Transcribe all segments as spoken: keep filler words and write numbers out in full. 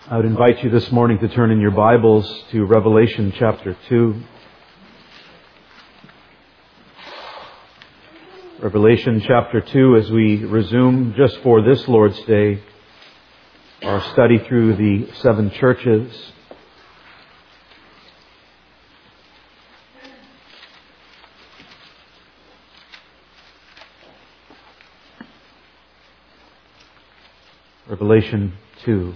I would invite you this morning to turn in your Bibles to Revelation chapter two. Revelation chapter two, as we resume just for this Lord's Day our study through the seven churches. Revelation two.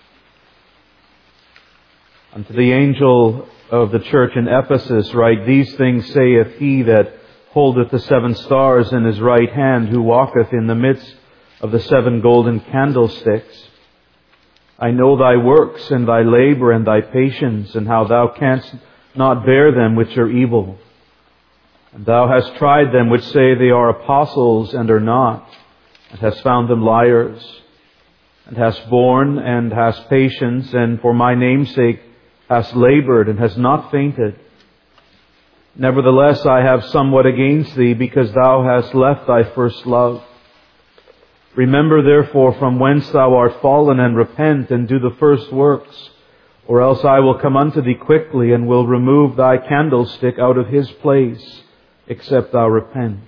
Unto the angel of the church in Ephesus write, These things saith he that holdeth the seven stars in his right hand, who walketh in the midst of the seven golden candlesticks. I know thy works, and thy labour, and thy patience, and how thou canst not bear them which are evil. And thou hast tried them which say they are apostles, and are not, and hast found them liars, and hast borne, and hast patience, and for my name's sake hast laboured, and hast not fainted. Nevertheless, I have somewhat against thee, because thou hast left thy first love. Remember therefore from whence thou art fallen, and repent, and do the first works, or else I will come unto thee quickly, and will remove thy candlestick out of his place, except thou repent.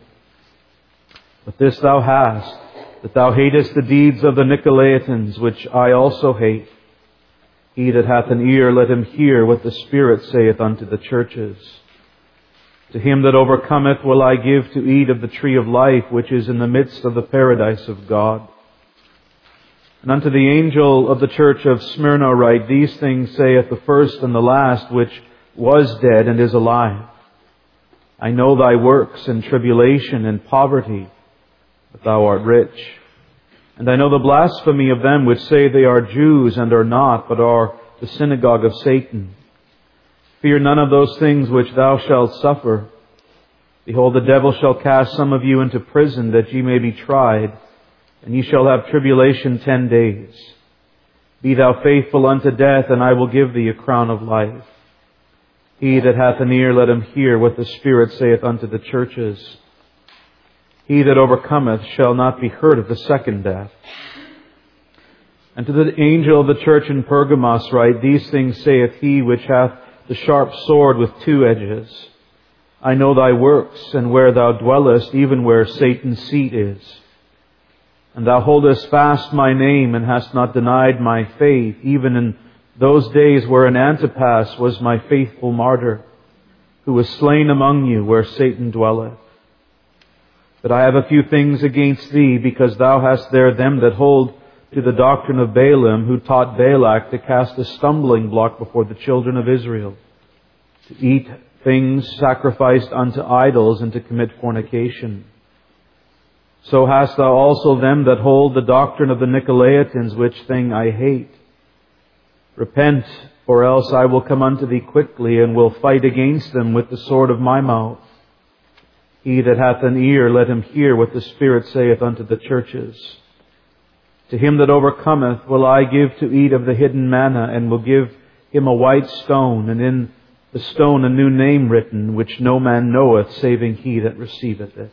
But this thou hast, that thou hatest the deeds of the Nicolaitans, which I also hate. He that hath an ear, let him hear what the Spirit saith unto the churches. To him that overcometh will I give to eat of the tree of life, which is in the midst of the paradise of God. And unto the angel of the church of Smyrna write, These things saith the first and the last, which was dead and is alive. I know thy works, and tribulation, and poverty, but thou art rich. And I know the blasphemy of them which say they are Jews, and are not, but are the synagogue of Satan. Fear none of those things which thou shalt suffer. Behold, the devil shall cast some of you into prison, that ye may be tried, and ye shall have tribulation ten days. Be thou faithful unto death, and I will give thee a crown of life. He that hath an ear, let him hear what the Spirit saith unto the churches. He that overcometh shall not be hurt of the second death. And to the angel of the church in Pergamos write, These things saith he which hath the sharp sword with two edges. I know thy works, and where thou dwellest, even where Satan's seat is. And thou holdest fast my name, and hast not denied my faith, even in those days wherein Antipas was my faithful martyr, who was slain among you where Satan dwelleth. But I have a few things against thee, because thou hast there them that hold to the doctrine of Balaam, who taught Balak to cast a stumbling block before the children of Israel, to eat things sacrificed unto idols, and to commit fornication. So hast thou also them that hold the doctrine of the Nicolaitans, which thing I hate. Repent, or else I will come unto thee quickly, and will fight against them with the sword of my mouth. He that hath an ear, let him hear what the Spirit saith unto the churches. To him that overcometh will I give to eat of the hidden manna, and will give him a white stone, and in the stone a new name written, which no man knoweth, saving he that receiveth it.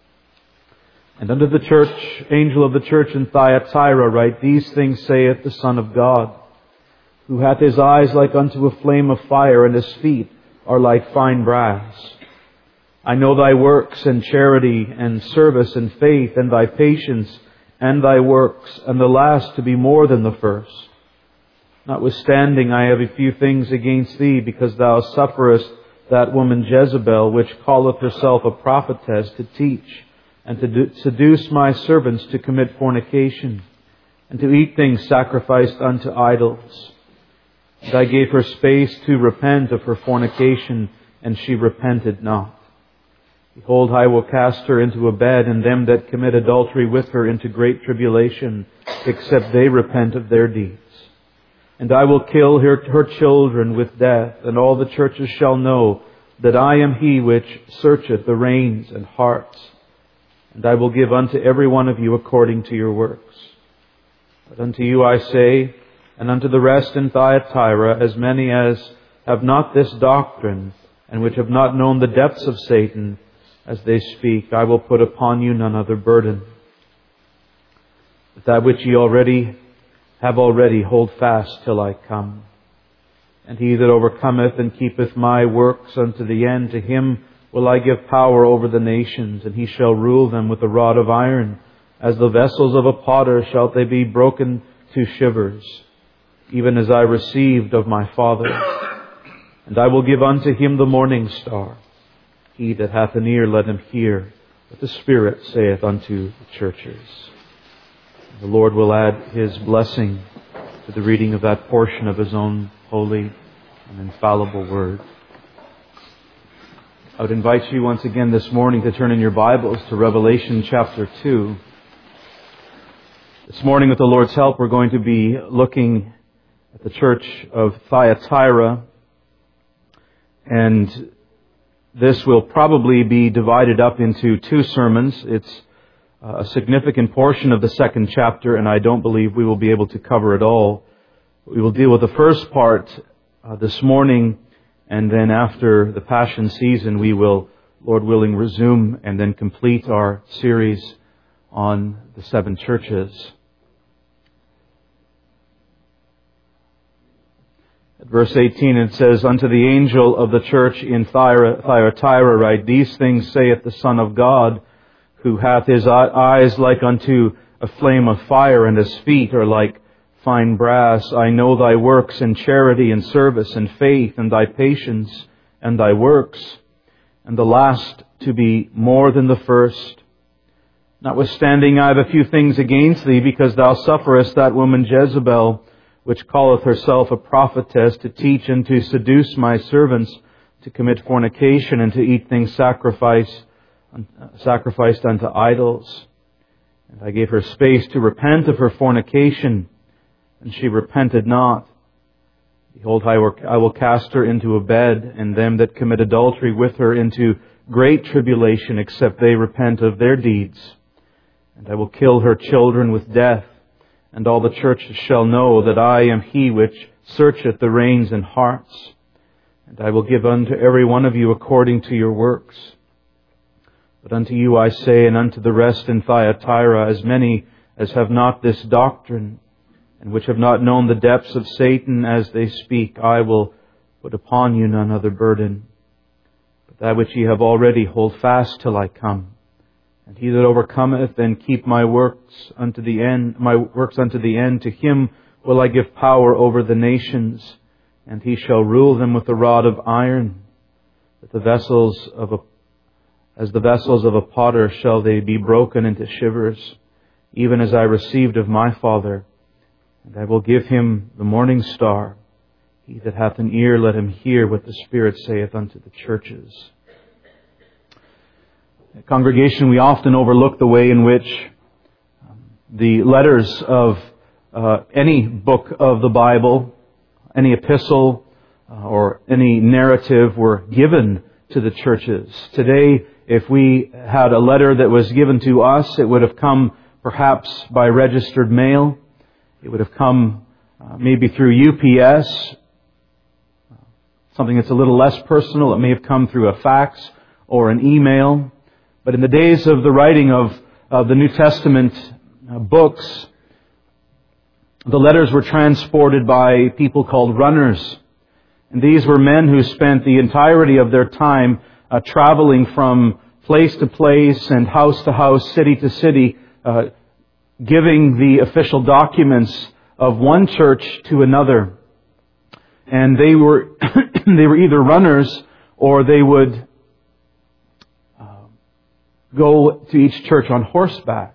And unto the church, angel of the church in Thyatira write, These things saith the Son of God, who hath his eyes like unto a flame of fire, and his feet are like fine brass. I know thy works, and charity, and service, and faith, and thy patience, and thy works, and the last to be more than the first. Notwithstanding, I have a few things against thee, because thou sufferest that woman Jezebel, which calleth herself a prophetess, to teach, and to do, seduce my servants to commit fornication, and to eat things sacrificed unto idols. And I gave her space to repent of her fornication, and she repented not. Behold, I will cast her into a bed, and them that commit adultery with her into great tribulation, except they repent of their deeds. And I will kill her, her children with death, and all the churches shall know that I am he which searcheth the reins and hearts. And I will give unto every one of you according to your works. But unto you I say, and unto the rest in Thyatira, as many as have not this doctrine, and which have not known the depths of Satan, as they speak, I will put upon you none other burden. But that which ye already have already, hold fast till I come. And he that overcometh and keepeth my works unto the end, to him will I give power over the nations, and he shall rule them with a rod of iron. As the vessels of a potter shall they be broken to shivers, even as I received of my Father. And I will give unto him the morning star. He that hath an ear, let him hear what the Spirit saith unto the churches. The Lord will add His blessing to the reading of that portion of His own holy and infallible Word. I would invite you once again this morning to turn in your Bibles to Revelation chapter two. This morning, with the Lord's help, we're going to be looking at the church of Thyatira, and this will probably be divided up into two sermons. It's a significant portion of the second chapter, and I don't believe we will be able to cover it all. We will deal with the first part uh, this morning, and then after the Passion season, we will, Lord willing, resume and then complete our series on the seven churches. At verse eighteen it says, Unto the angel of the church in Thyatira write, These things saith the Son of God, who hath his eyes like unto a flame of fire, and his feet are like fine brass. I know thy works, and charity, and service, and faith, and thy patience, and thy works, and the last to be more than the first. Notwithstanding, I have a few things against thee, because thou sufferest that woman Jezebel, which calleth herself a prophetess, to teach and to seduce my servants to commit fornication and to eat things sacrificed sacrificed unto idols. And I gave her space to repent of her fornication, and she repented not. Behold, I will cast her into a bed, and them that commit adultery with her into great tribulation, except they repent of their deeds. And I will kill her children with death, and all the churches shall know that I am He which searcheth the reins and hearts. And I will give unto every one of you according to your works. But unto you I say, and unto the rest in Thyatira, as many as have not this doctrine, and which have not known the depths of Satan as they speak, I will put upon you none other burden, but that which ye have already, hold fast till I come. And he that overcometh and keep my works unto the end, my works unto the end, to him will I give power over the nations, and he shall rule them with a rod of iron, that the vessels of a As the vessels of a potter shall they be broken into shivers, even as I received of my Father. And I will give him the morning star. He that hath an ear, let him hear what the Spirit saith unto the churches. Congregation, we often overlook the way in which the letters of uh, any book of the Bible, any epistle, uh, or any narrative were given to the churches. Today, if we had a letter that was given to us, it would have come perhaps by registered mail. It would have come uh, maybe through U P S, something that's a little less personal. It may have come through a fax or an email. But in the days of the writing of, of the New Testament uh, books, the letters were transported by people called runners. And these were men who spent the entirety of their time Uh, traveling from place to place and house to house, city to city, uh, giving the official documents of one church to another. And they were they were either runners, or they would uh, go to each church on horseback.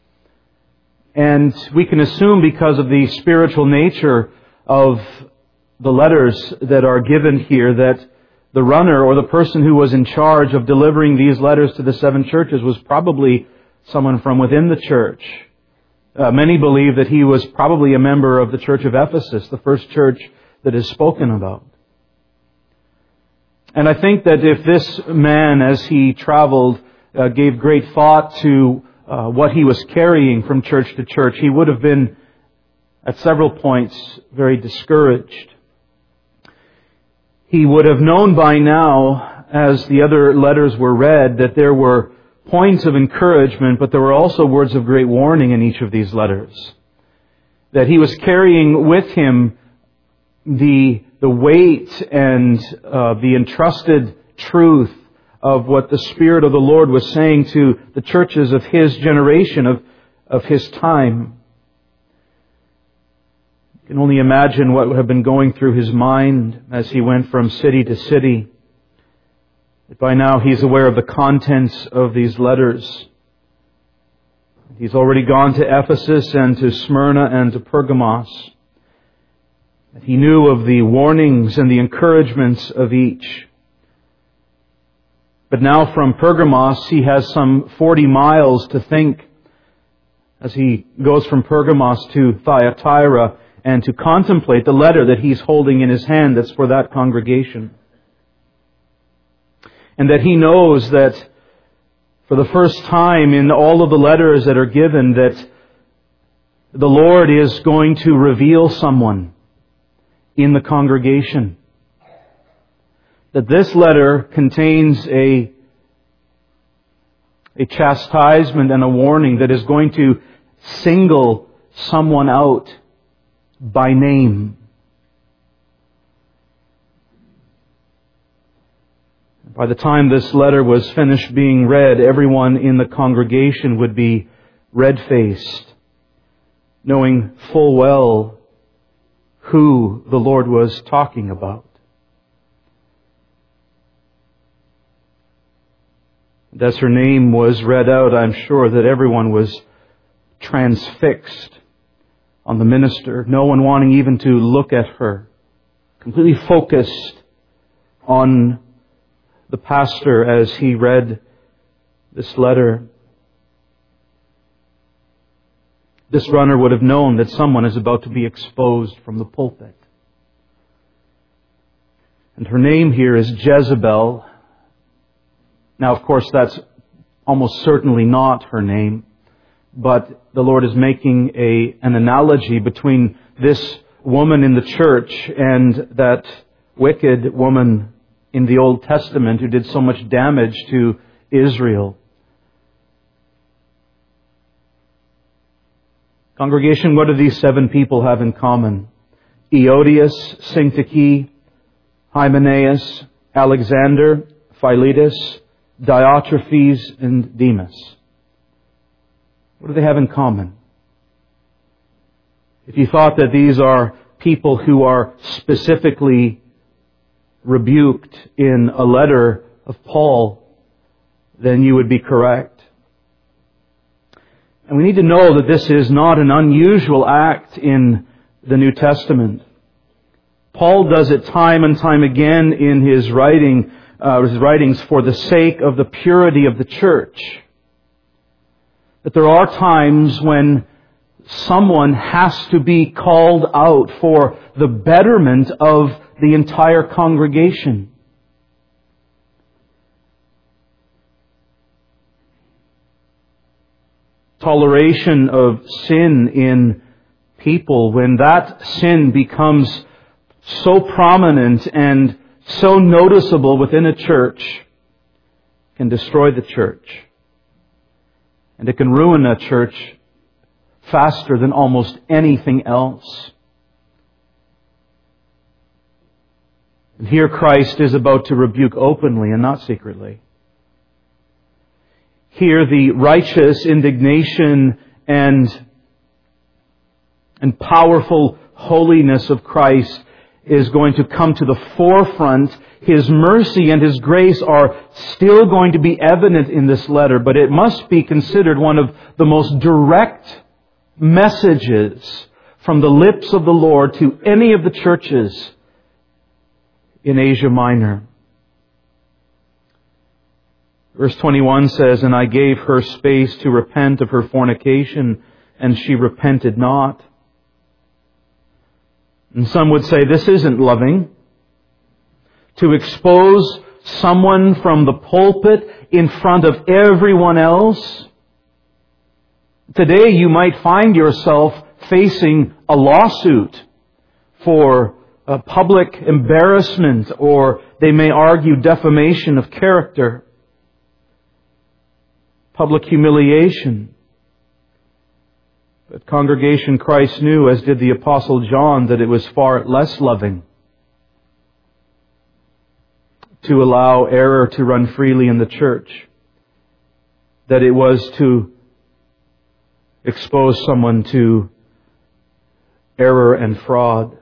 And we can assume, because of the spiritual nature of the letters that are given here, that the runner, or the person who was in charge of delivering these letters to the seven churches, was probably someone from within the church. Uh, many believe that he was probably a member of the church of Ephesus, the first church that is spoken about. And I think that if this man, as he traveled, uh, gave great thought to uh, what he was carrying from church to church, he would have been, at several points, very discouraged. He would have known by now, as the other letters were read, that there were points of encouragement, but there were also words of great warning in each of these letters. that he was carrying with him the, the weight and uh, the entrusted truth of what the Spirit of the Lord was saying to the churches of his generation, of, of his time. You can only imagine what would have been going through his mind as he went from city to city. By now he's aware of the contents of these letters. He's already gone to Ephesus and to Smyrna and to Pergamos. He knew of the warnings and the encouragements of each. But now from Pergamos he has some forty miles to think as he goes from Pergamos to Thyatira and to contemplate the letter that he's holding in his hand that's for that congregation. And that he knows that for the first time in all of the letters that are given, that the Lord is going to reveal someone in the congregation. That this letter contains a, a chastisement and a warning that is going to single someone out by name. By the time this letter was finished being read, everyone in the congregation would be red-faced, knowing full well who the Lord was talking about. And as her name was read out, I'm sure that everyone was transfixed on the minister, no one wanting even to look at her, completely focused on the pastor as he read this letter. This runner would have known that someone is about to be exposed from the pulpit. And her name here is Jezebel. Now, of course, that's almost certainly not her name. But the Lord is making a, an analogy between this woman in the church and that wicked woman in the Old Testament who did so much damage to Israel. Congregation, what do these seven people have in common? Eodias, Syntyche, Hymenaeus, Alexander, Philetus, Diotrephes, and Demas. What do they have in common? If you thought that these are people who are specifically rebuked in a letter of Paul, then you would be correct. And we need to know that this is not an unusual act in the New Testament. Paul does it time and time again in his writing, uh, his writings for the sake of the purity of the church. That there are times when someone has to be called out for the betterment of the entire congregation. Toleration of sin in people, when that sin becomes so prominent and so noticeable within a church, can destroy the church. And it can ruin a church faster than almost anything else. And here Christ is about to rebuke openly and not secretly. Here the righteous indignation and, and powerful holiness of Christ is going to come to the forefront. His mercy and His grace are still going to be evident in this letter, but it must be considered one of the most direct messages from the lips of the Lord to any of the churches in Asia Minor. Verse twenty-one says, "And I gave her space to repent of her fornication, and she repented not." And some would say, this isn't loving. To expose someone from the pulpit in front of everyone else. Today you might find yourself facing a lawsuit for a public embarrassment, or they may argue defamation of character, public humiliation. But congregation, Christ knew, as did the Apostle John, that it was far less loving to allow error to run freely in the church, that it was to expose someone to error and fraud.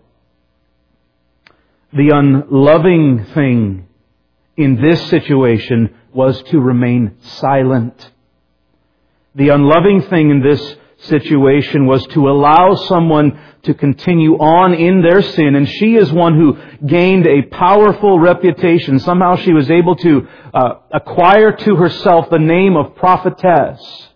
The unloving thing in this situation was to remain silent. The unloving thing in this situation was to allow someone to continue on in their sin. And she is one who gained a powerful reputation. Somehow she was able to uh, acquire to herself the name of prophetess.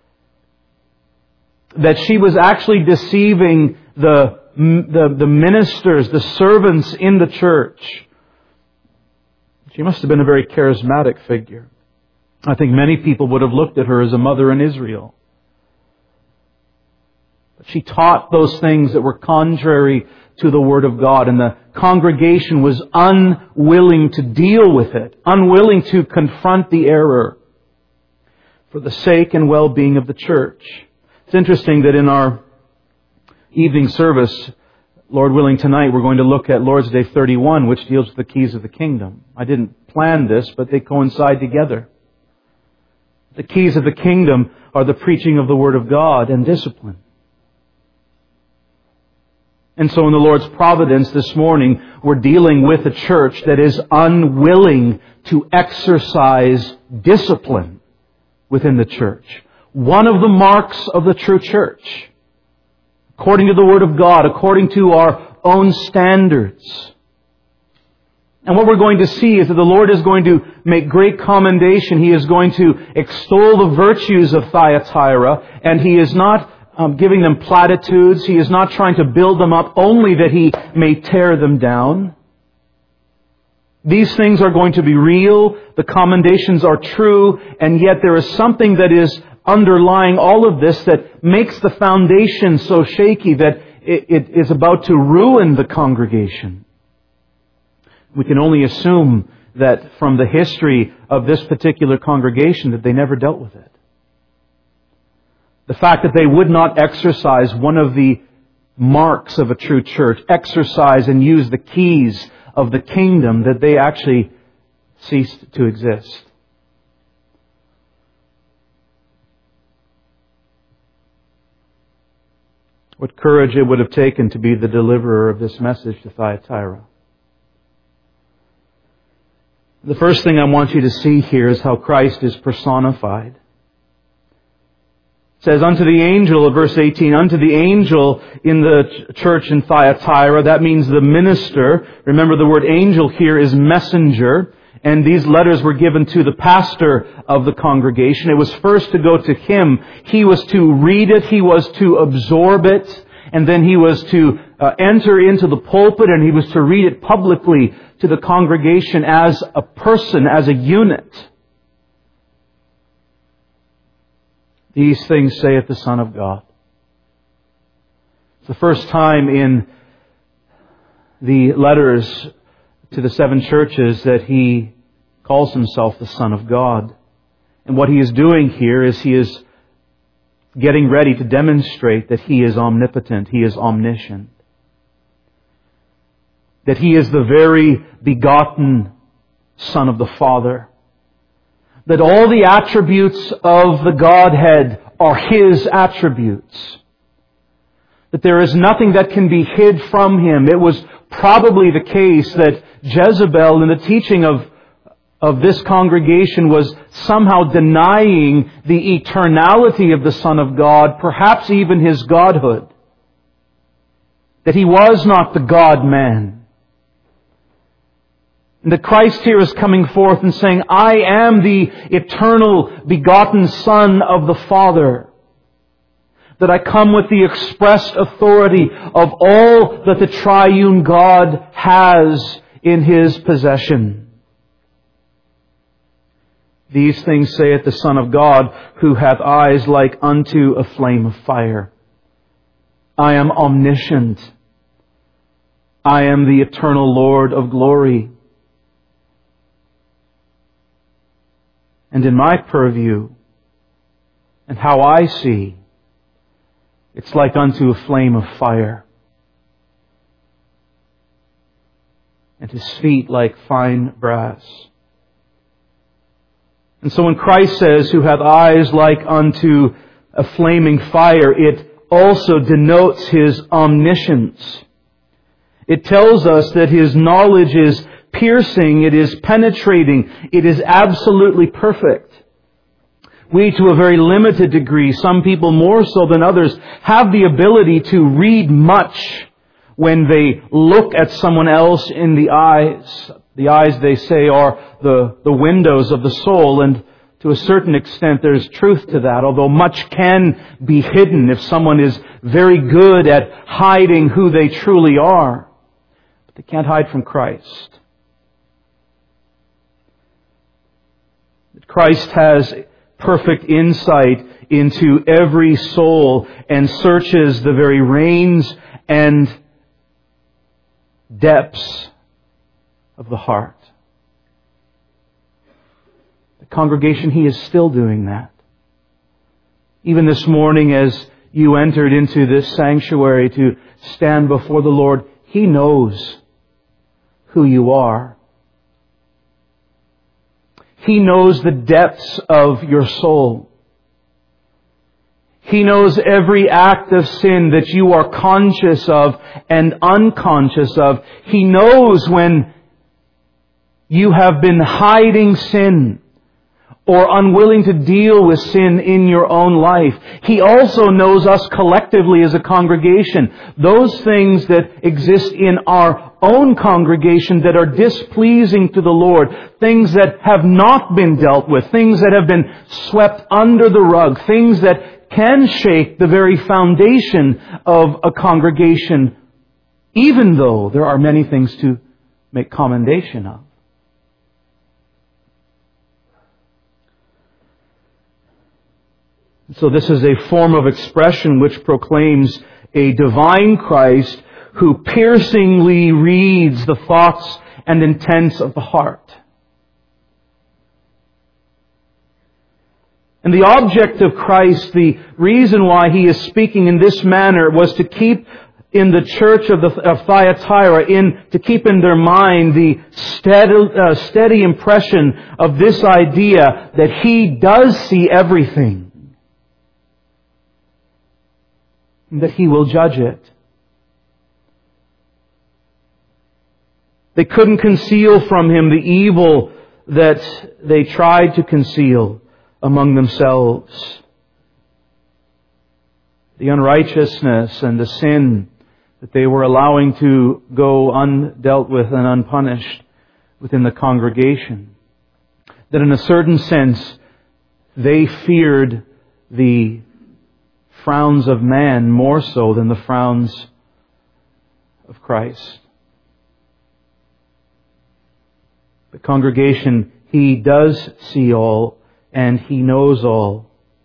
That she was actually deceiving the, the, the ministers, the servants in the church. She must have been a very charismatic figure. I think many people would have looked at her as a mother in Israel. She taught those things that were contrary to the Word of God, and the congregation was unwilling to deal with it, unwilling to confront the error for the sake and well-being of the church. It's interesting that in our evening service, Lord willing, tonight we're going to look at Lord's Day thirty-one, which deals with the keys of the kingdom. I didn't plan this, but they coincide together. The keys of the kingdom are the preaching of the Word of God and discipline. And so in the Lord's providence this morning, we're dealing with a church that is unwilling to exercise discipline within the church. One of the marks of the true church, according to the Word of God, according to our own standards. And what we're going to see is that the Lord is going to make great commendation. He is going to extol the virtues of Thyatira, and He is not Um, giving them platitudes. He is not trying to build them up only that He may tear them down. These things are going to be real. The commendations are true. And yet there is something that is underlying all of this that makes the foundation so shaky that it, it is about to ruin the congregation. We can only assume that from the history of this particular congregation that they never dealt with it. The fact that they would not exercise one of the marks of a true church, exercise and use the keys of the kingdom, that they actually ceased to exist. What courage it would have taken to be the deliverer of this message to Thyatira. The first thing I want you to see here is how Christ is personified. It says, unto the angel, of verse eighteen, unto the angel in the church in Thyatira, that means the minister. Remember, the word angel here is messenger, and these letters were given to the pastor of the congregation. It was first to go to him. He was to read it, he was to absorb it, and then he was to uh, enter into the pulpit, and he was to read it publicly to the congregation as a person, as a unit. These things saith the Son of God. It's the first time in the letters to the seven churches that He calls Himself the Son of God. And what He is doing here is He is getting ready to demonstrate that He is omnipotent, He is omniscient. That He is the very begotten Son of the Father. That all the attributes of the Godhead are His attributes. That there is nothing that can be hid from Him. It was probably the case that Jezebel, in the teaching of, of this congregation, was somehow denying the eternality of the Son of God, perhaps even His godhood. That He was not the God-man. And that Christ here is coming forth and saying, I am the eternal begotten Son of the Father. That I come with the expressed authority of all that the triune God has in His possession. These things saith the Son of God, who hath eyes like unto a flame of fire. I am omniscient. I am the eternal Lord of glory. And in my purview, and how I see, It's like unto a flame of fire, and His feet like fine brass. And so when Christ says, who hath eyes like unto a flaming fire, it also denotes His omniscience. It tells us that His knowledge is piercing, it is penetrating, it is absolutely perfect. We, to a very limited degree, some people more so than others, have the ability to read much when they look at someone else in the eyes. The eyes, they say, are the, the windows of the soul, and to a certain extent there's truth to that, although much can be hidden if someone is very good at hiding who they truly are. But they can't hide from Christ. Christ has perfect insight into every soul and searches the very reins and depths of the heart. The congregation, He is still doing that. Even this morning as you entered into this sanctuary to stand before the Lord, He knows who you are. He knows the depths of your soul. He knows every act of sin that you are conscious of and unconscious of. He knows when you have been hiding sin or unwilling to deal with sin in your own life. He also knows us collectively as a congregation. Those things that exist in our own congregation that are displeasing to the Lord, things that have not been dealt with, things that have been swept under the rug, things that can shake the very foundation of a congregation, even though there are many things to make commendation of. So this is a form of expression which proclaims a divine Christ who piercingly reads the thoughts and intents of the heart. And the object of Christ, the reason why He is speaking in this manner, was to keep in the church of, the, of Thyatira, in, to keep in their mind the steady, uh, steady impression of this idea that He does see everything. That He will judge it. They couldn't conceal from Him the evil that they tried to conceal among themselves. The unrighteousness and the sin that they were allowing to go undealt with and unpunished within the congregation. That in a certain sense, they feared the frowns of man more so than the frowns of Christ. The congregation, He does see all and He knows all.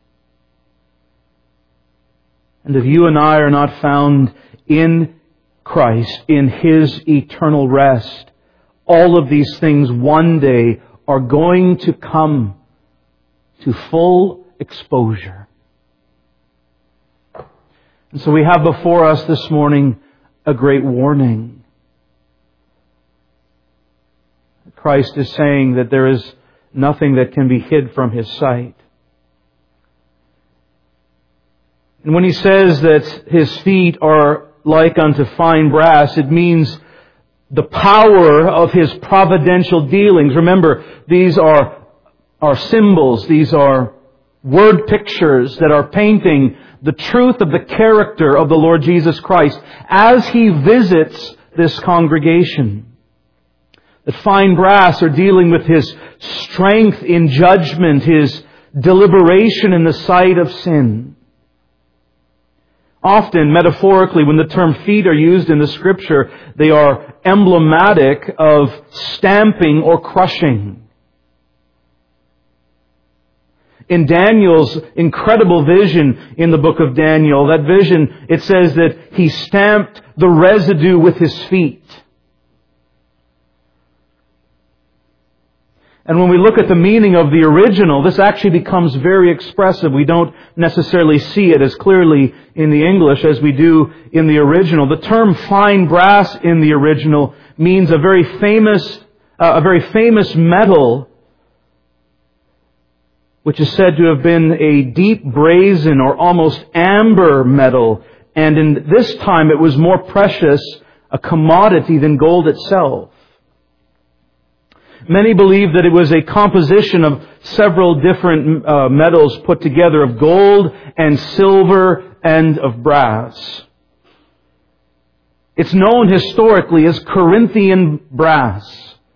And if you and I are not found in Christ, in His eternal rest, all of these things one day are going to come to full exposure. And so we have before us this morning a great warning. Christ is saying that there is nothing that can be hid from His sight. And when He says that His feet are like unto fine brass, it means the power of His providential dealings. Remember, these are, are symbols, these are word pictures that are painting the truth of the character of the Lord Jesus Christ as He visits this congregation. The fine brass are dealing with His strength in judgment, His deliberation in the sight of sin. Often, metaphorically, when the term feet are used in the Scripture, they are emblematic of stamping or crushing. In Daniel's incredible vision in the book of Daniel, that vision, it says that he stamped the residue with his feet. And when we look at the meaning of the original, this actually becomes very expressive. We don't necessarily see it as clearly in the English as we do in the original. The term fine brass in the original means a very famous, uh, a very famous metal, which is said to have been a deep brazen or almost amber metal. And in this time it was more precious, a commodity, than gold itself. Many believe that it was a composition of several different uh, metals put together, of gold and silver and of brass. It's known historically as Corinthian brass.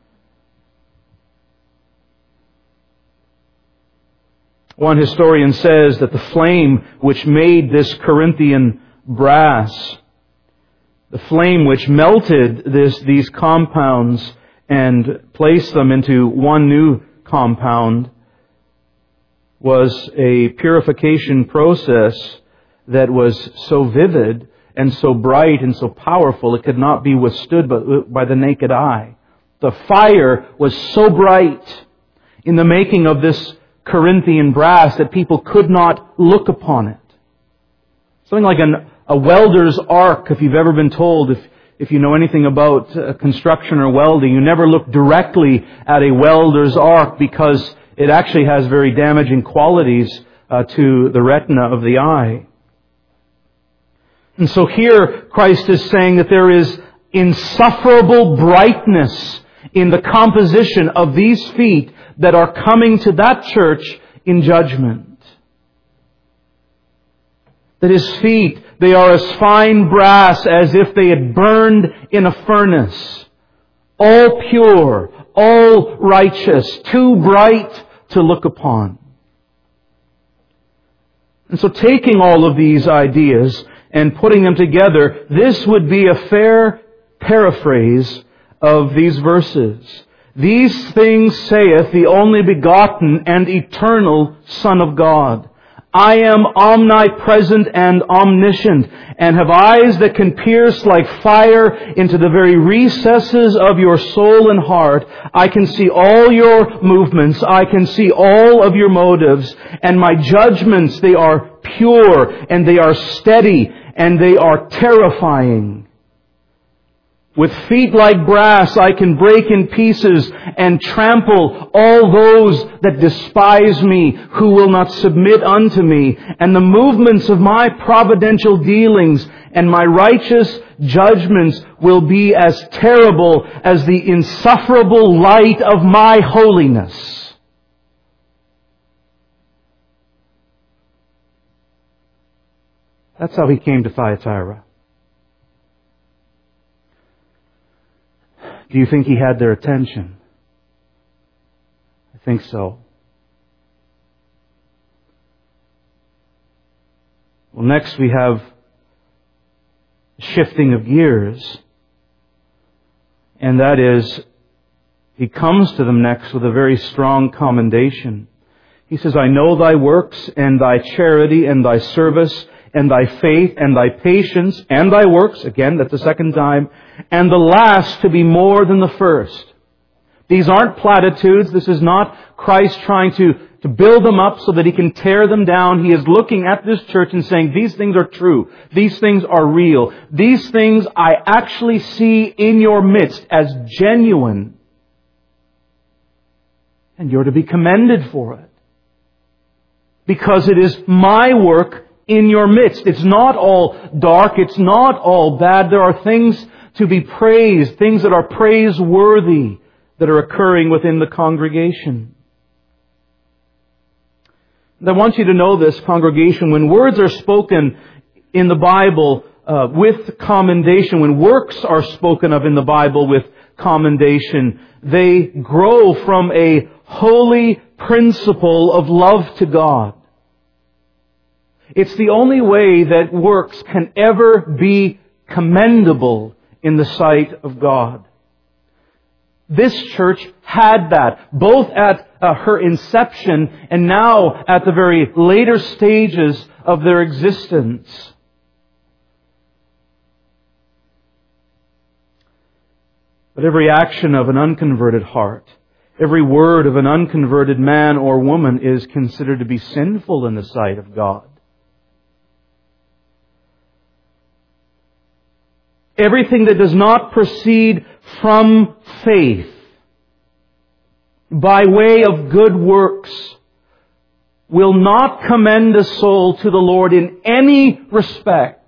One historian says that the flame which made this Corinthian brass, the flame which melted this, these compounds and placed them into one new compound, was a purification process that was so vivid and so bright and so powerful it could not be withstood by the naked eye. The fire was so bright in the making of this Corinthian brass that people could not look upon it. Something like an, a welder's arc, if you've ever been told, if If you know anything about uh, construction or welding, you never look directly at a welder's arc because it actually has very damaging qualities uh, to the retina of the eye. And so here Christ is saying that there is insufferable brightness in the composition of these feet that are coming to that church in judgment. That His feet, they are as fine brass as if they had burned in a furnace. All pure, all righteous, too bright to look upon. And so taking all of these ideas and putting them together, this would be a fair paraphrase of these verses. These things saith the only begotten and eternal Son of God. I am omnipresent and omniscient, and have eyes that can pierce like fire into the very recesses of your soul and heart. I can see all your movements. I can see all of your motives. And my judgments, they are pure, and they are steady, and they are terrifying. With feet like brass, I can break in pieces and trample all those that despise me, who will not submit unto me. And the movements of my providential dealings and my righteous judgments will be as terrible as the insufferable light of my holiness. That's how He came to Thyatira. Do you think He had their attention? I think so. Well, next we have shifting of gears. And that is, He comes to them next with a very strong commendation. He says, I know thy works and thy charity and thy service and thy faith and thy patience and thy works. Again, that's the second time. And the last to be more than the first. These aren't platitudes. This is not Christ trying to, to build them up so that He can tear them down. He is looking at this church and saying, these things are true. These things are real. These things I actually see in your midst as genuine. And you're to be commended for it. Because it is my work in your midst. It's not all dark. It's not all bad. There are things to be praised, things that are praiseworthy that are occurring within the congregation. And I want you to know this, congregation, when words are spoken in the Bible uh, with commendation, when works are spoken of in the Bible with commendation, they grow from a holy principle of love to God. It's the only way that works can ever be commendable in the sight of God. This church had that, both at uh, her inception and now at the very later stages of their existence. But every action of an unconverted heart, Every word of an unconverted man or woman is considered to be sinful in the sight of God. Everything that does not proceed from faith by way of good works will not commend a soul to the Lord in any respect.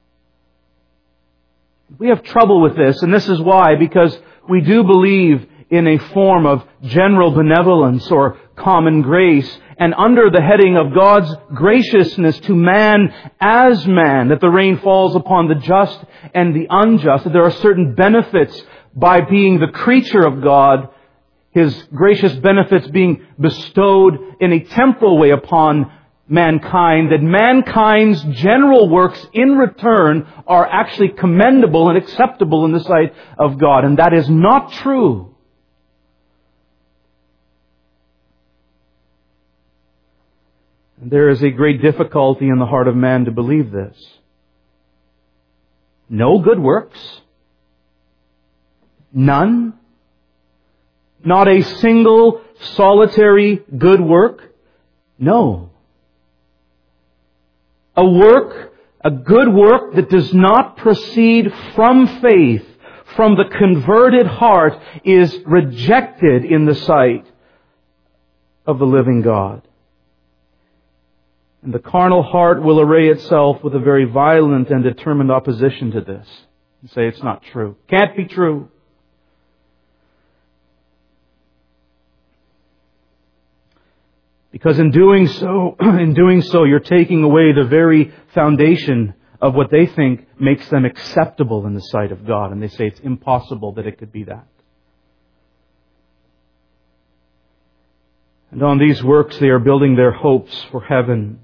We have trouble with this, and this is why, because we do believe in a form of general benevolence or common grace, and under the heading of God's graciousness to man as man, that the rain falls upon the just and the unjust, that there are certain benefits by being the creature of God, His gracious benefits being bestowed in a temporal way upon mankind, that mankind's general works in return are actually commendable and acceptable in the sight of God. And that is not true. And there is a great difficulty in the heart of man to believe this. No good works. None. Not a single solitary good work. No. A work, a good work that does not proceed from faith, from the converted heart, is rejected in the sight of the living God. And the carnal heart will array itself with a very violent and determined opposition to this. And say it's not true. Can't be true. Because in doing so, in doing so, you're taking away the very foundation of what they think makes them acceptable in the sight of God. And they say it's impossible that it could be that. And on these works they are building their hopes for heaven.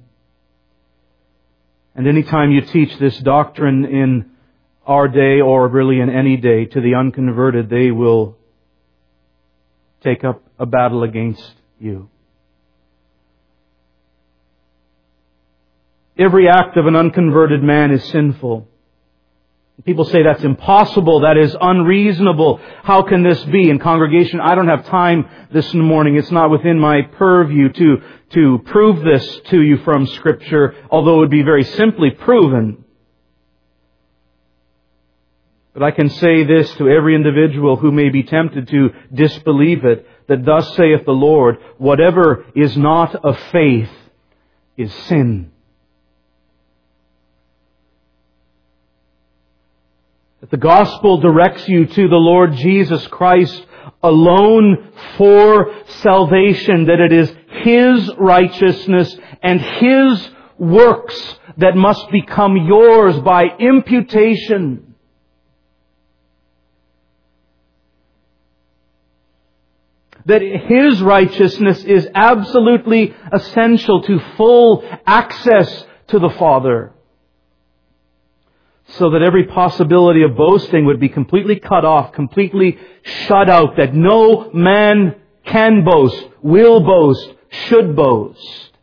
And any time you teach this doctrine in our day, or really in any day, to the unconverted, they will take up a battle against you. Every act of an unconverted man is sinful. People say that's impossible, that is unreasonable. How can this be? In congregation, I don't have time this morning. It's not within my purview to, to prove this to you from Scripture, although it would be very simply proven. But I can say this to every individual who may be tempted to disbelieve it, that thus saith the Lord, whatever is not of faith is sin. That the gospel directs you to the Lord Jesus Christ alone for salvation, that it is His righteousness and His works that must become yours by imputation. That His righteousness is absolutely essential to full access to the Father. So that every possibility of boasting would be completely cut off, completely shut out, that no man can boast, will boast, should boast.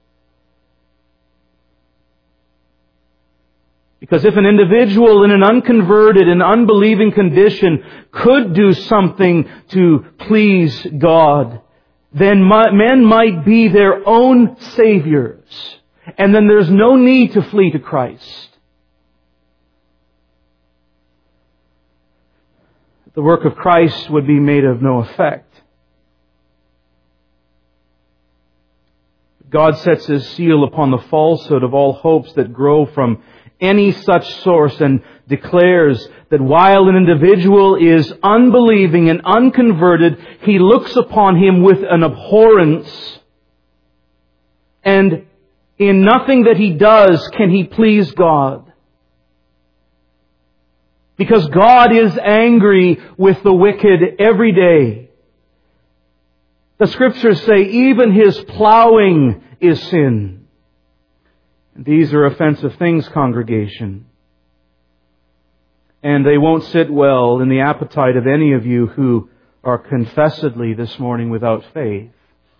Because if an individual in an unconverted and unbelieving condition could do something to please God, then men might be their own saviors. And then there's no need to flee to Christ. The work of Christ would be made of no effect. God sets His seal upon the falsehood of all hopes that grow from any such source, and declares that while an individual is unbelieving and unconverted, He looks upon him with an abhorrence, and in nothing that he does can he please God. Because God is angry with the wicked every day. The Scriptures say even his plowing is sin. And these are offensive things, congregation. And they won't sit well in the appetite of any of you who are confessedly this morning without faith.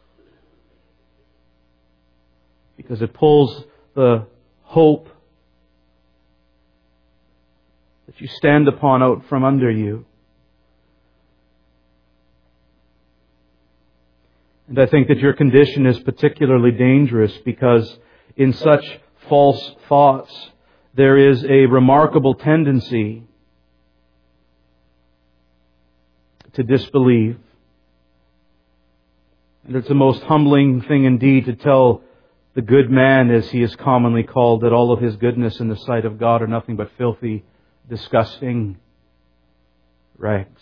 Because it pulls the hope that you stand upon out from under you. And I think that your condition is particularly dangerous because in such false thoughts, there is a remarkable tendency to disbelieve. And it's the most humbling thing indeed to tell the good man, as he is commonly called, that all of his goodness in the sight of God are nothing but filthy, disgusting rags.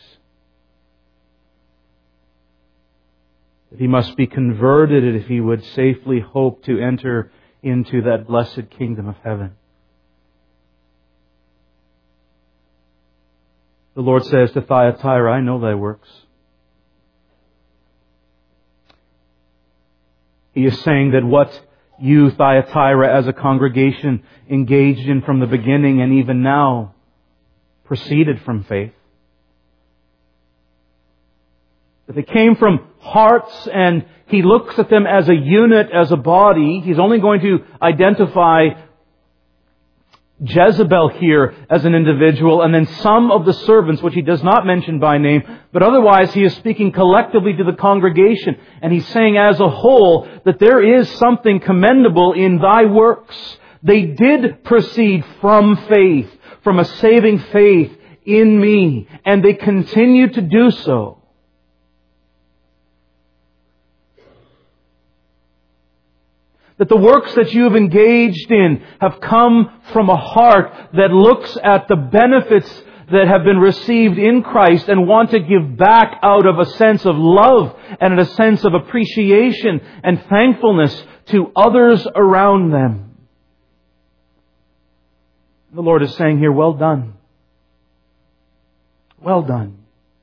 That he must be converted if he would safely hope to enter into that blessed kingdom of heaven. The Lord says to Thyatira, I know thy works. He is saying that what you, Thyatira, as a congregation engaged in from the beginning and even now proceeded from faith. That they came from hearts, and he looks at them as a unit, as a body. He's only going to identify Jezebel here as an individual, and then some of the servants, which he does not mention by name, but otherwise he is speaking collectively to the congregation, and he's saying as a whole that there is something commendable in thy works. They did proceed from faith, from a saving faith in me, and they continue to do so. That the works that you have engaged in have come from a heart that looks at the benefits that have been received in Christ and want to give back out of a sense of love and a sense of appreciation and thankfulness to others around them. The Lord is saying here, well done. Well done.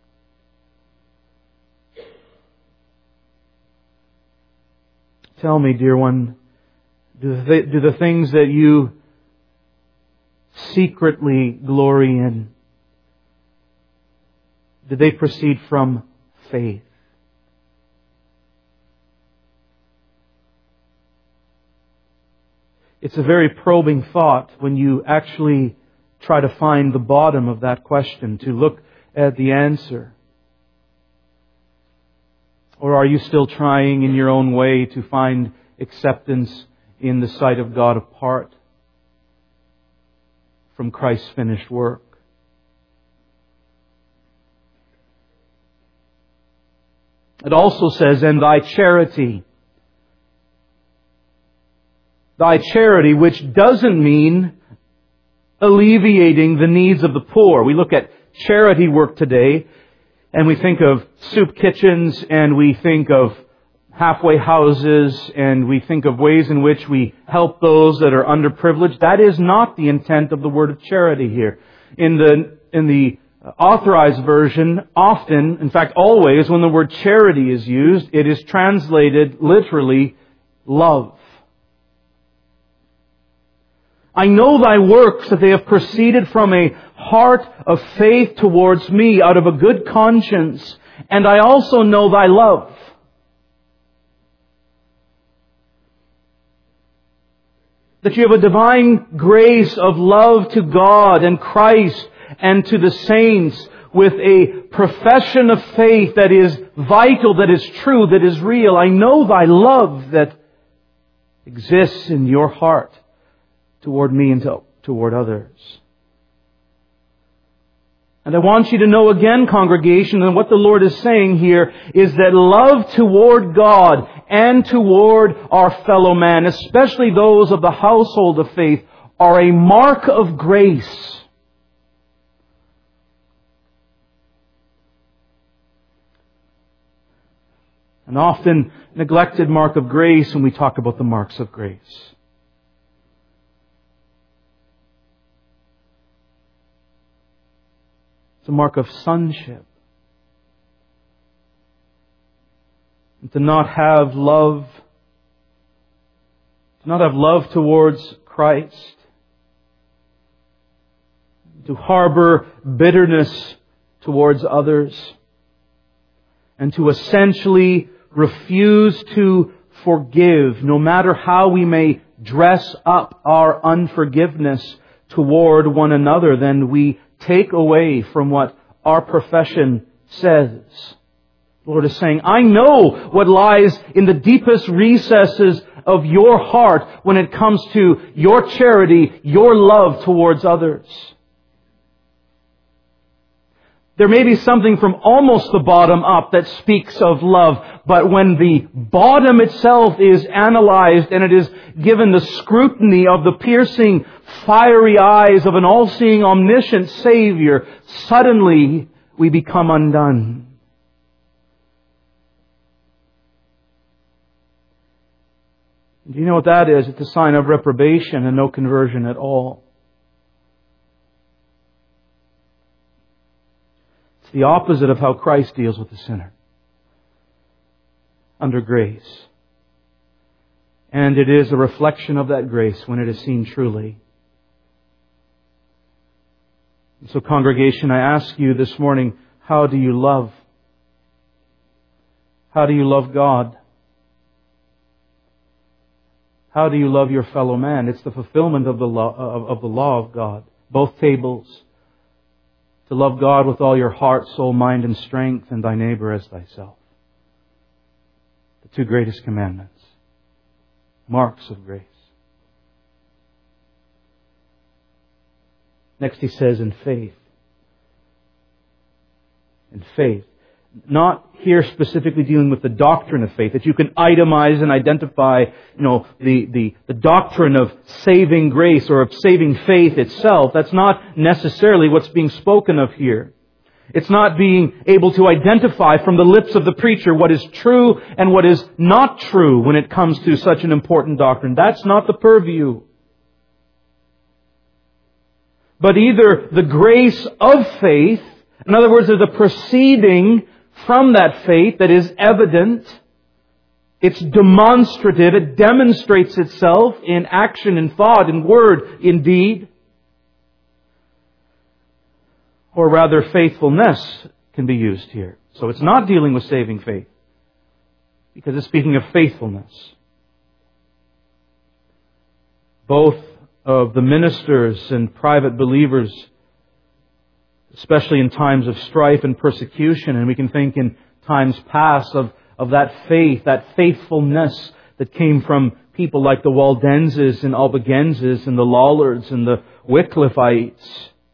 Tell me, dear one, Do the, do the things that you secretly glory in, did they proceed from faith? It's a very probing thought when you actually try to find the bottom of that question, to look at the answer. Or are you still trying in your own way to find acceptance in the sight of God apart from Christ's finished work? It also says, and thy charity. Thy charity, which doesn't mean alleviating the needs of the poor. We look at charity work today, and we think of soup kitchens, and we think of halfway houses, and we think of ways in which we help those that are underprivileged. That is not the intent of the word of charity here. In the in the authorized version, often, in fact always, when the word charity is used, it is translated literally love. I know thy works, that they have proceeded from a heart of faith towards me, out of a good conscience, and I also know thy love. That you have a divine grace of love to God and Christ and to the saints, with a profession of faith that is vital, that is true, that is real. I know thy love that exists in your heart toward me and to, toward others. And I want you to know again, congregation, and what the Lord is saying here is that love toward God and toward our fellow man, especially those of the household of faith, are a mark of grace. An often neglected mark of grace when we talk about the marks of grace. It's a mark of sonship. And to not have love, to not have love towards Christ, to harbor bitterness towards others, and to essentially refuse to forgive, no matter how we may dress up our unforgiveness toward one another, then we take away from what our profession says. The Lord is saying, I know what lies in the deepest recesses of your heart when it comes to your charity, your love towards others. There may be something from almost the bottom up that speaks of love, but when the bottom itself is analyzed and it is given the scrutiny of the piercing, fiery eyes of an all-seeing, omniscient Savior, suddenly we become undone. Do you know what that is? It's a sign of reprobation and no conversion at all. It's the opposite of how Christ deals with the sinner. Under grace. And it is a reflection of that grace when it is seen truly. So, congregation, I ask you this morning, how do you love? How do you love God? How do you love your fellow man? It's the fulfillment of the law of, of the law of God. Both tables. To love God with all your heart, soul, mind, and strength, and thy neighbor as thyself. The two greatest commandments. Marks of grace. Next he says, in faith. In faith. Not here specifically dealing with the doctrine of faith, that you can itemize and identify, you know, the, the, the doctrine of saving grace or of saving faith itself. That's not necessarily what's being spoken of here. It's not being able to identify from the lips of the preacher what is true and what is not true when it comes to such an important doctrine. That's not the purview. But either the grace of faith, in other words, there's a proceeding from that faith that is evident. It's demonstrative. It demonstrates itself in action, in thought, in word, in deed. Or rather, faithfulness can be used here. So it's not dealing with saving faith, because it's speaking of faithfulness. Both of the ministers and private believers, especially in times of strife and persecution, and we can think in times past of, of that faith, that faithfulness that came from people like the Waldenses and Albigenses and the Lollards and the Wycliffites.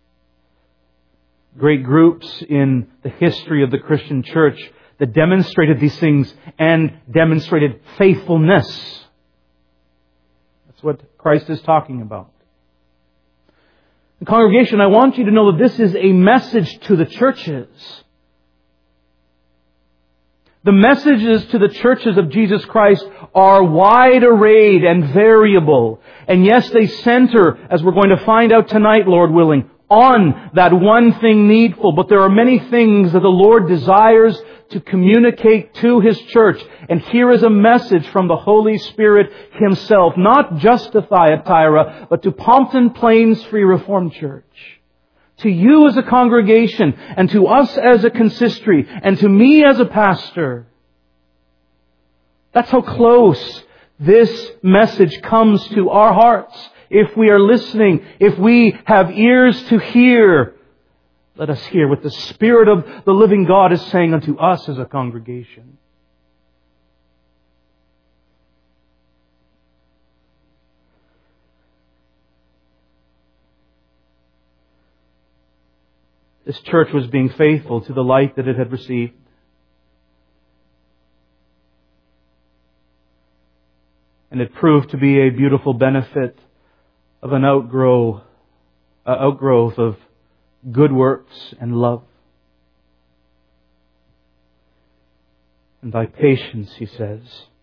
Great groups in the history of the Christian church that demonstrated these things and demonstrated faithfulness. That's what Christ is talking about. The congregation, I want you to know that this is a message to the churches. The messages to the churches of Jesus Christ are wide arrayed and variable. And yes, they center, as we're going to find out tonight, Lord willing, on that one thing needful. But there are many things that the Lord desires to communicate to His church. And here is a message from the Holy Spirit Himself, not just to Thyatira, but to Pompton Plains Free Reformed Church. To you as a congregation, and to us as a consistory, and to me as a pastor. That's how close this message comes to our hearts. If we are listening, if we have ears to hear, let us hear what the Spirit of the living God is saying unto us as a congregation. This church was being faithful to the light that it had received. And it proved to be a beautiful benefit of an outgrow, uh, outgrowth of good works and love. And thy patience, he says.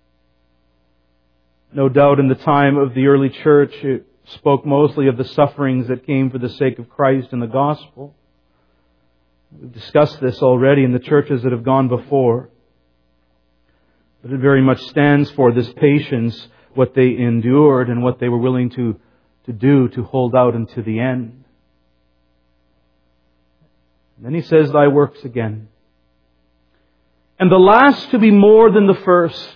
No doubt in the time of the early church, it spoke mostly of the sufferings that came for the sake of Christ and the gospel. We've discussed this already in the churches that have gone before. But it very much stands for this patience, what they endured and what they were willing to, to do to hold out unto the end. And then he says, thy works again. And the last to be more than the first.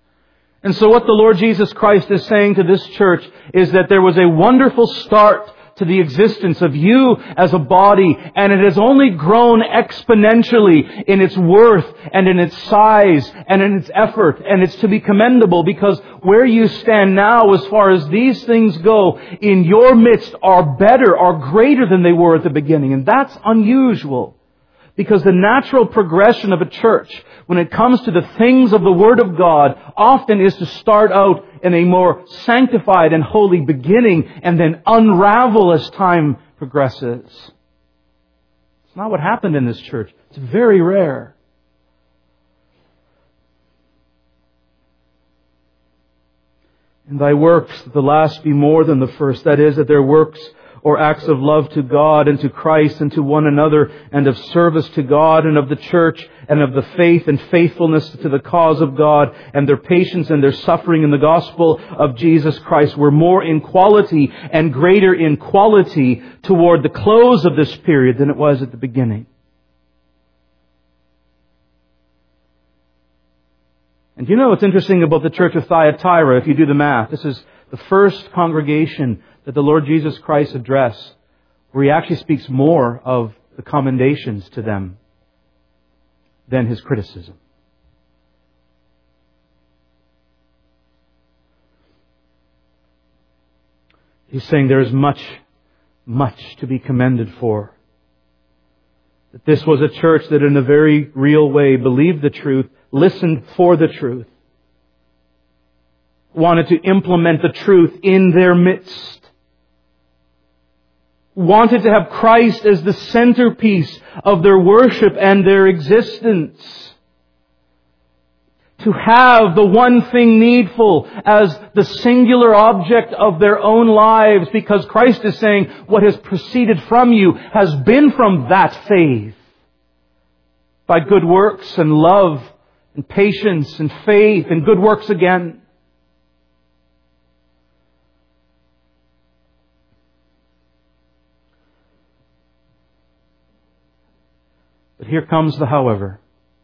And so what the Lord Jesus Christ is saying to this church is that there was a wonderful start to the existence of you as a body, and it has only grown exponentially in its worth and in its size and in its effort, and it's to be commendable, because where you stand now as far as these things go in your midst are better, are greater than they were at the beginning, and that's unusual. Because the natural progression of a church, when it comes to the things of the Word of God, often is to start out in a more sanctified and holy beginning and then unravel as time progresses. It's not what happened in this church. It's very rare. And thy works, that the last be more than the first. That is, that their works or acts of love to God and to Christ and to one another, and of service to God and of the church, and of the faith and faithfulness to the cause of God, and their patience and their suffering in the gospel of Jesus Christ were more in quality and greater in quality toward the close of this period than it was at the beginning. And you know what's interesting about the church of Thyatira, if you do the math? This is the first congregation that the Lord Jesus Christ addressed, where He actually speaks more of the commendations to them than His criticism. He's saying there is much, much to be commended for. That this was a church that in a very real way believed the truth, listened for the truth, wanted to implement the truth in their midst, wanted to have Christ as the centerpiece of their worship and their existence. To have the one thing needful as the singular object of their own lives, because Christ is saying what has proceeded from you has been from that faith. By good works and love and patience and faith and good works again. But here comes the however.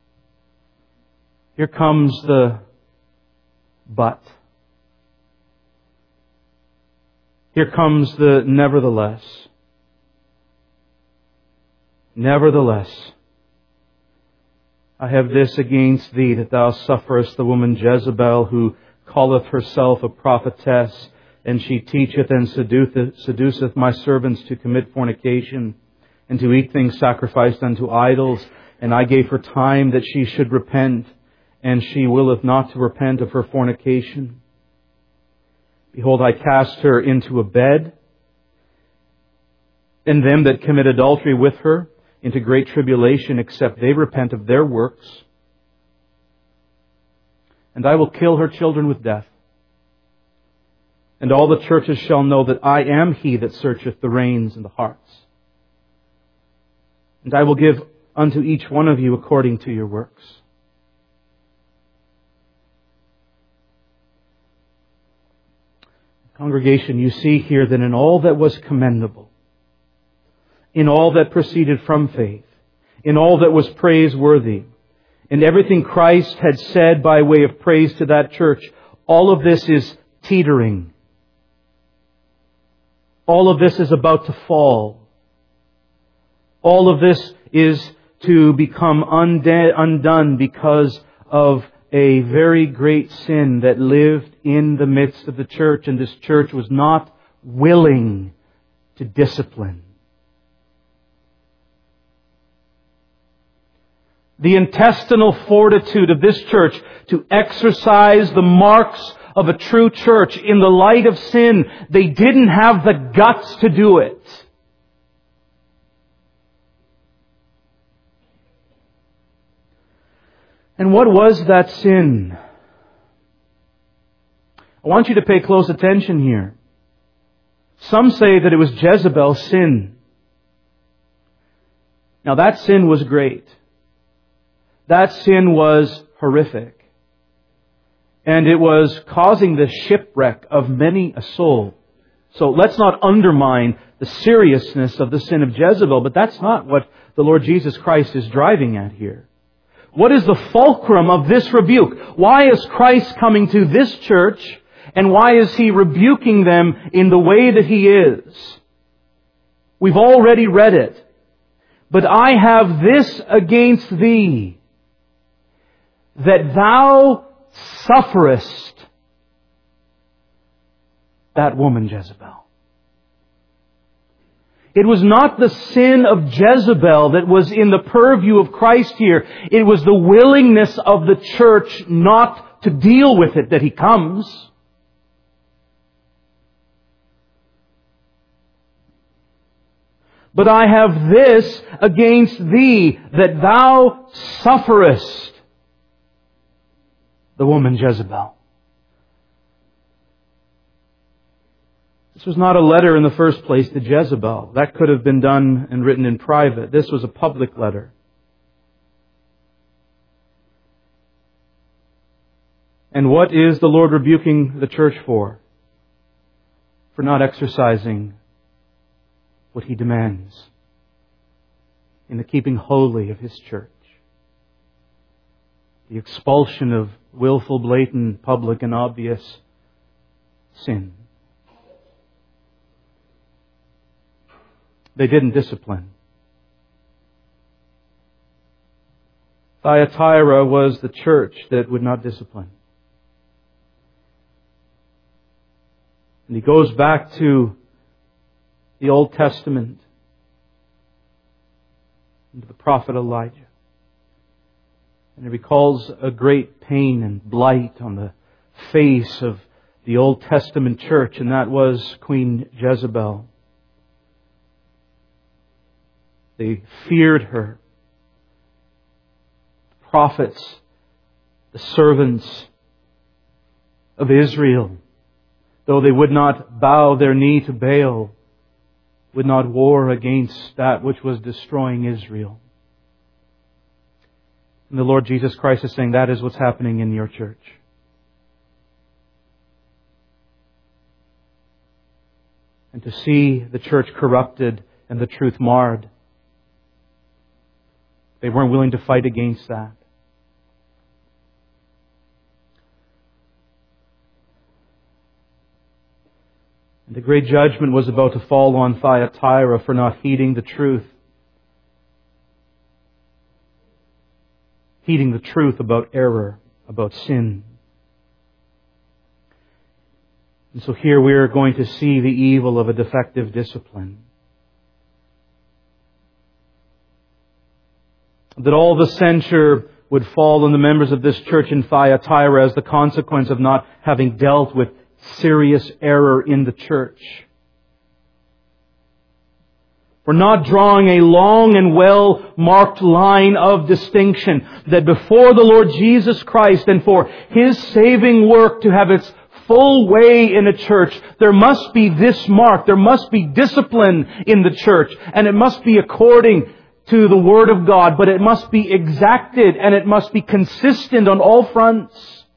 Here comes the but. Here comes the nevertheless. Nevertheless, I have this against thee, that thou sufferest the woman Jezebel, who calleth herself a prophetess, and she teacheth and seduceth, seduceth my servants to commit fornication, and to eat things sacrificed unto idols. And I gave her time that she should repent, and she willeth not to repent of her fornication. Behold, I cast her into a bed, and them that commit adultery with her into great tribulation, except they repent of their works. And I will kill her children with death. And all the churches shall know that I am He that searcheth the reins and the hearts. And I will give unto each one of you according to your works. Congregation, you see here that in all that was commendable, in all that proceeded from faith, in all that was praiseworthy, in everything Christ had said by way of praise to that church, all of this is teetering. All of this is about to fall. All of this is to become unde- undone because of a very great sin that lived in the midst of the church, and this church was not willing to discipline. The intestinal fortitude of this church to exercise the marks of a true church in the light of sin, they didn't have the guts to do it. And what was that sin? I want you to pay close attention here. Some say that it was Jezebel's sin. Now that sin was great. That sin was horrific. And it was causing the shipwreck of many a soul. So let's not undermine the seriousness of the sin of Jezebel, but that's not what the Lord Jesus Christ is driving at here. What is the fulcrum of this rebuke? Why is Christ coming to this church, and why is He rebuking them in the way that He is? We've already read it. But I have this against thee, that thou sufferest that woman Jezebel. It was not the sin of Jezebel that was in the purview of Christ here. It was the willingness of the church not to deal with it that He comes. But I have this against thee, that thou sufferest the woman Jezebel. This was not a letter in the first place to Jezebel. That could have been done and written in private. This was a public letter. And what is the Lord rebuking the church for? For not exercising what He demands in the keeping holy of His church. The expulsion of willful, blatant, public and obvious sin. They didn't discipline. Thyatira was the church that would not discipline. And he goes back to the Old Testament and to the prophet Elijah. And he recalls a great pain and blight on the face of the Old Testament church, and that was Queen Jezebel. They feared her. The prophets, the servants of Israel, though they would not bow their knee to Baal, would not war against that which was destroying Israel. And the Lord Jesus Christ is saying that is what's happening in your church. And to see the church corrupted and the truth marred, they weren't willing to fight against that. And the great judgment was about to fall on Thyatira for not heeding the truth. Heeding the truth about error, about sin. And so here we are going to see the evil of a defective discipline. That all the censure would fall on the members of this church in Thyatira as the consequence of not having dealt with serious error in the church. For not drawing a long and well-marked line of distinction, that before the Lord Jesus Christ and for His saving work to have its full way in a church, there must be this mark, there must be discipline in the church, and it must be according to the Word of God, but it must be exacted and it must be consistent on all fronts.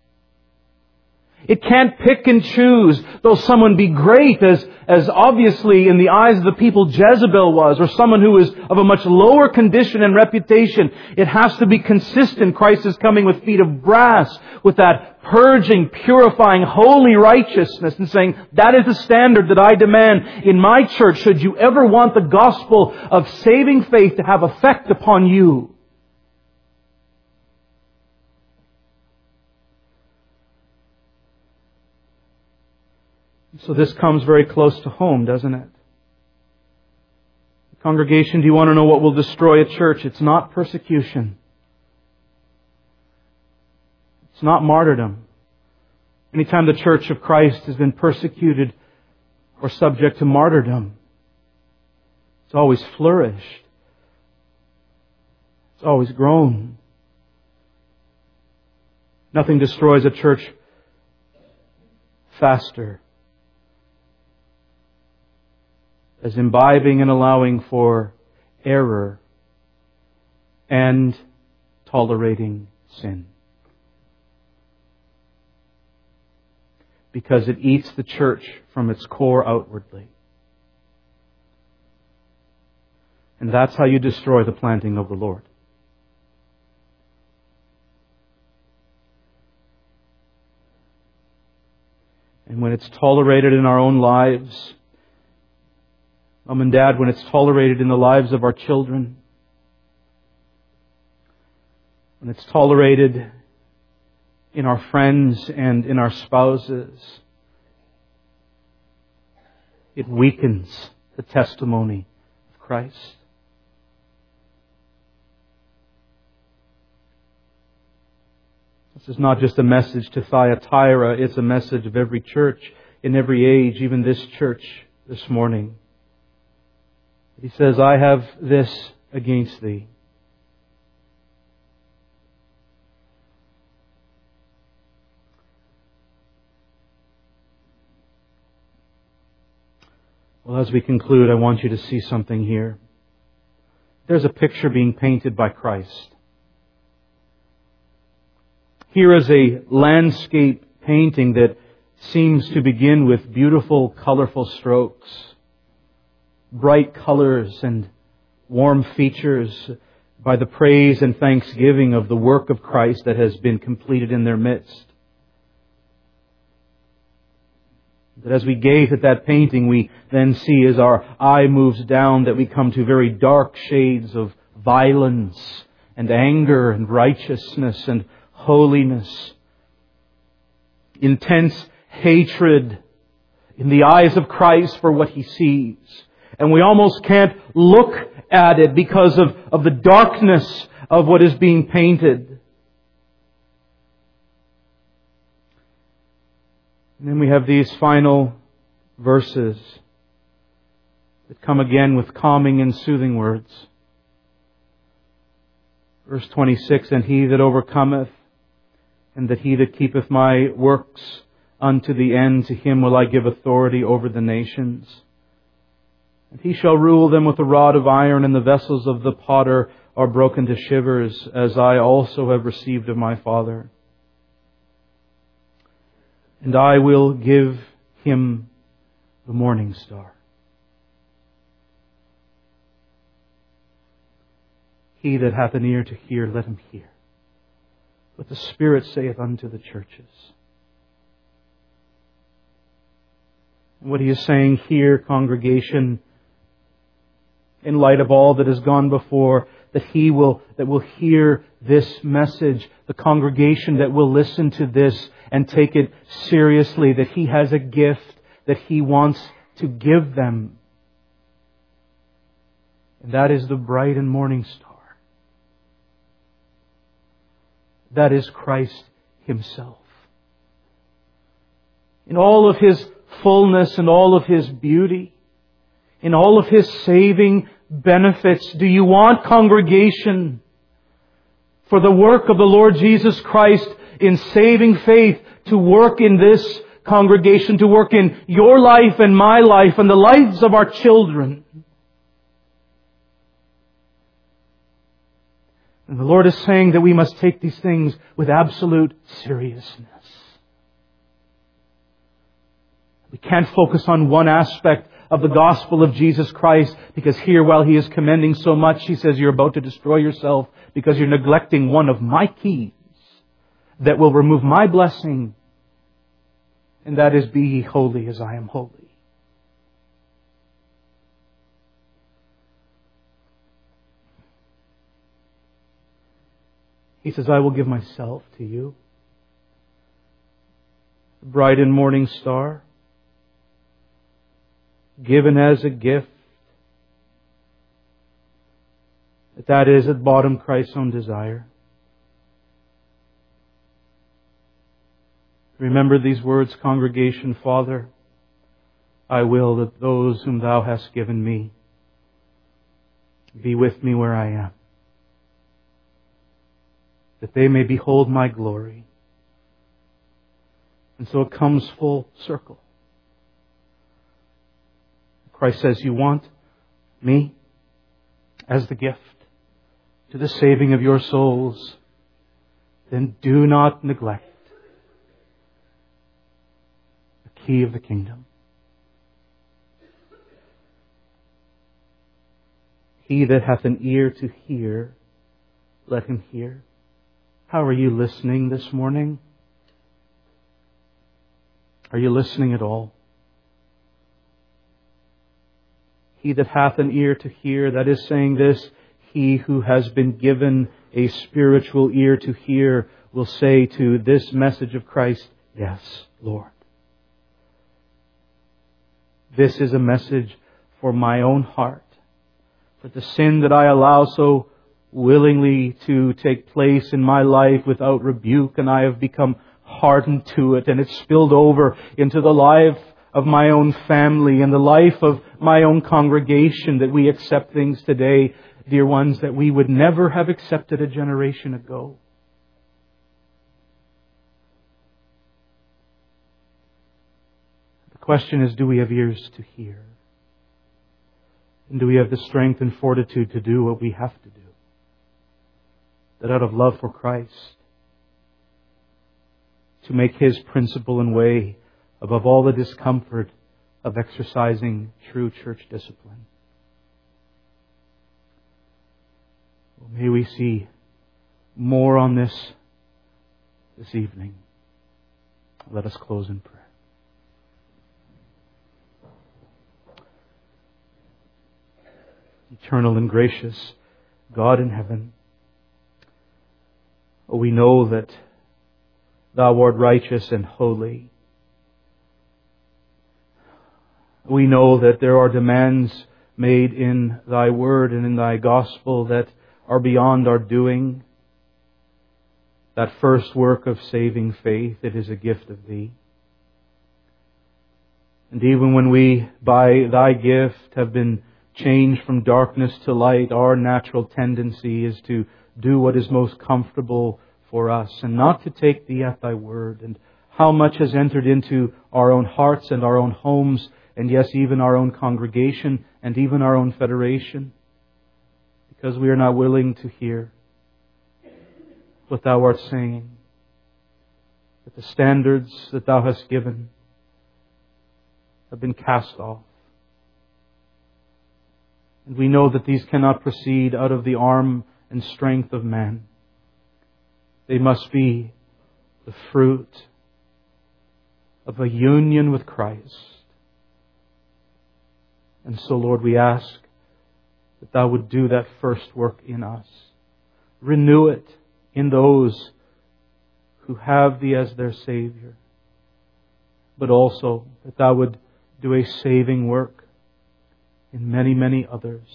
It can't pick and choose, though someone be great, as, as obviously in the eyes of the people Jezebel was, or someone who is of a much lower condition and reputation. It has to be consistent. Christ is coming with feet of brass, with that purging, purifying, holy righteousness, and saying, that is the standard that I demand in my church should you ever want the gospel of saving faith to have effect upon you. So this comes very close to home, doesn't it? Congregation, do you want to know what will destroy a church? It's not persecution. It's not martyrdom. Anytime the Church of Christ has been persecuted or subject to martyrdom, it's always flourished. It's always grown. Nothing destroys a church faster as imbibing and allowing for error and tolerating sin. Because it eats the church from its core outwardly. And that's how you destroy the planting of the Lord. And when it's tolerated in our own lives, Mom and Dad, when it's tolerated in the lives of our children, when it's tolerated in our friends and in our spouses, it weakens the testimony of Christ. This is not just a message to Thyatira, it's a message of every church in every age, even this church this morning. He says, I have this against thee. Well, as we conclude, I want you to see something here. There's a picture being painted by Christ. Here is a landscape painting that seems to begin with beautiful, colorful strokes, bright colors and warm features by the praise and thanksgiving of the work of Christ that has been completed in their midst. That as we gaze at that painting, we then see as our eye moves down that we come to very dark shades of violence and anger and righteousness and holiness. Intense hatred in the eyes of Christ for what He sees. And we almost can't look at it because of, of the darkness of what is being painted. And then we have these final verses that come again with calming and soothing words. Verse twenty-six, and he that overcometh, and that he that keepeth my works unto the end, to him will I give authority over the nations. And he shall rule them with a rod of iron, and the vessels of the potter are broken to shivers, as I also have received of my Father. And I will give him the morning star. He that hath an ear to hear, let him hear what the Spirit saith unto the churches. And what He is saying here, congregation, in light of all that has gone before, that He will, that will hear this message, the congregation that will listen to this and take it seriously, that He has a gift that He wants to give them. And that is the bright and morning star. That is Christ Himself. In all of His fullness and all of His beauty, in all of His saving benefits, do you want, congregation, for the work of the Lord Jesus Christ in saving faith to work in this congregation, to work in your life and my life and the lives of our children? And the Lord is saying that we must take these things with absolute seriousness. We can't focus on one aspect of the gospel of Jesus Christ, because here, while He is commending so much, He says you're about to destroy yourself because you're neglecting one of my keys that will remove my blessing, and that is, be ye holy as I am holy. He says, I will give myself to you. The bright and morning star, given as a gift. That that is at bottom Christ's own desire. Remember these words, congregation. Father, I will that those whom Thou hast given me be with me where I am, that they may behold my glory. And so it comes full circle. Christ says, you want me as the gift to the saving of your souls, then do not neglect the key of the kingdom. He that hath an ear to hear, let him hear. How are you listening this morning? Are you listening at all? he that hath an ear to hear, that is saying this, he who has been given a spiritual ear to hear, will say to this message of Christ, yes, Lord. This is a message for my own heart. For the sin that I allow so willingly to take place in my life without rebuke, and I have become hardened to it, and it's spilled over into the life of my own family and the life of my own congregation, that we accept things today, dear ones, that we would never have accepted a generation ago. The question is, do we have ears to hear? And do we have the strength and fortitude to do what we have to do? That out of love for Christ, to make His principle and way above all the discomfort of exercising true church discipline. Well, may we see more on this this evening. Let us close in prayer. Eternal and gracious God in heaven, we know that Thou art righteous and holy. We know that there are demands made in Thy Word and in Thy Gospel that are beyond our doing. That first work of saving faith, it is a gift of Thee. And even when we, by Thy gift, have been changed from darkness to light, our natural tendency is to do what is most comfortable for us and not to take Thee at Thy word. And how much has entered into our own hearts and our own homes, and yes, even our own congregation and even our own federation, because we are not willing to hear what Thou art saying, that the standards that Thou hast given have been cast off. And we know that these cannot proceed out of the arm and strength of man. They must be the fruit of a union with Christ. And so, Lord, we ask that Thou would do that first work in us. Renew it in those who have Thee as their Savior. But also that Thou would do a saving work in many, many others.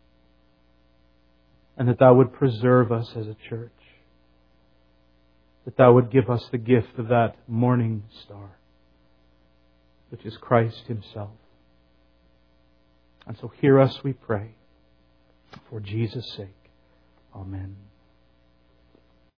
And that Thou would preserve us as a church. That Thou would give us the gift of that morning star, which is Christ Himself. And so hear us, we pray, for Jesus' sake. Amen.